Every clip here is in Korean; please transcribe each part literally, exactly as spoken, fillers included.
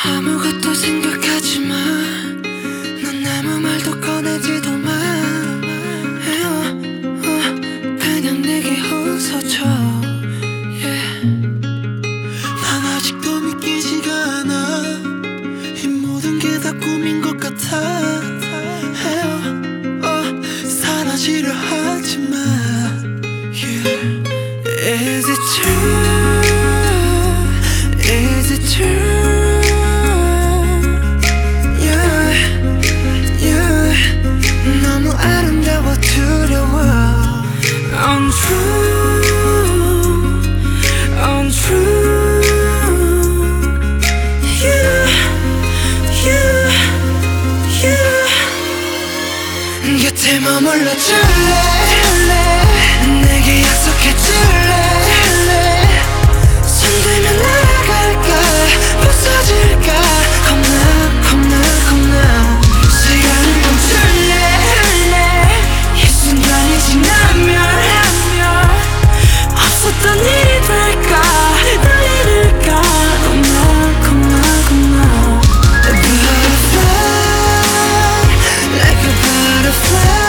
아무것도 생각하지 마. 넌 아무 말도 꺼내지도 마. 어, 어, 그냥 내게 웃어줘. yeah. 난 아직도 믿기지가 않아. 이 모든 게 다 꿈인 것 같아. 어, 어, 사라지려 하지 마. yeah. Is it true? Is it true? Yeah, yeah. 너무 아름다워 두려워. Untrue, untrue. Yeah, yeah, yeah. 곁에 머물러 줄래? 내게 약속해 줄래? 손들면 날아갈까? 부서질까? 겁나 겁나 겁나. 시간을 멈출래? 이 순간이 지나면 없었던 일이 될까? 날 잃을까? 겁나 겁나 겁나. A butterfly, like a butterfly.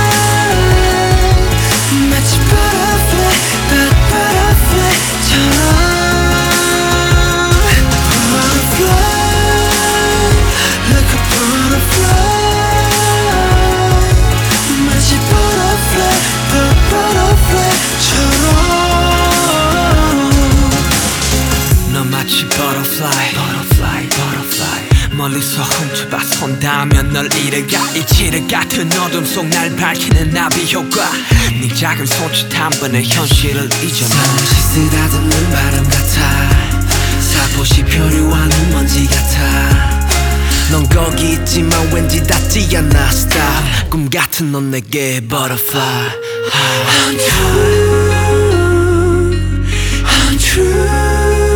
마치 butterfly, but butterfly처럼. Butterfly, butterfly, butterfly. 멀리서 훔쳐봐 손닿으면 널 잃어가. 이치를 같은 어둠 속 날 밝히는 나비 효과. 네 작은 손짓 한 번에 현실을 잊어놔. 잠시 쓰다듬는 바람 같아. 살포시 표류하는 먼지 같아. 넌 거기 있지만 왠지 닿지 않아. Stop. 꿈 같은 넌 내게 butterfly. Untrue, untrue.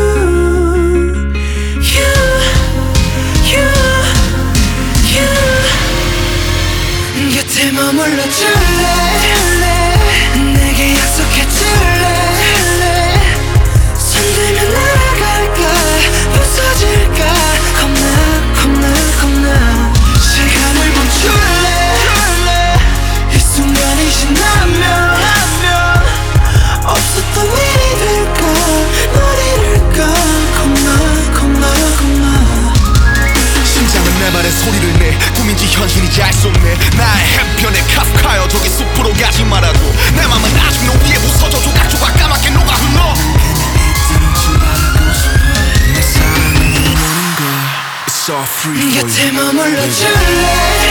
곁에 머물러 줄래? 내게 약속해 줄래? 손들면 날아갈까? 부서질까? 겁나 겁나 겁나. 시간을 멈출래? 이 순간이 지나면 없었던 일이 될까? 널 잃을까? 겁나 겁나 겁나. 심장은 내 말에 소리를 내. 꿈인지 현실인지 알 수 없네. 나의 해변에 카프카여 저기 숲으로 가지 말아도. 내 맘은 아직 너 위에 부서져 조각조각 까맣게 녹아 흘러. 내 사랑은 오는 걸 It's all free for you. 곁에 머물러 줄래?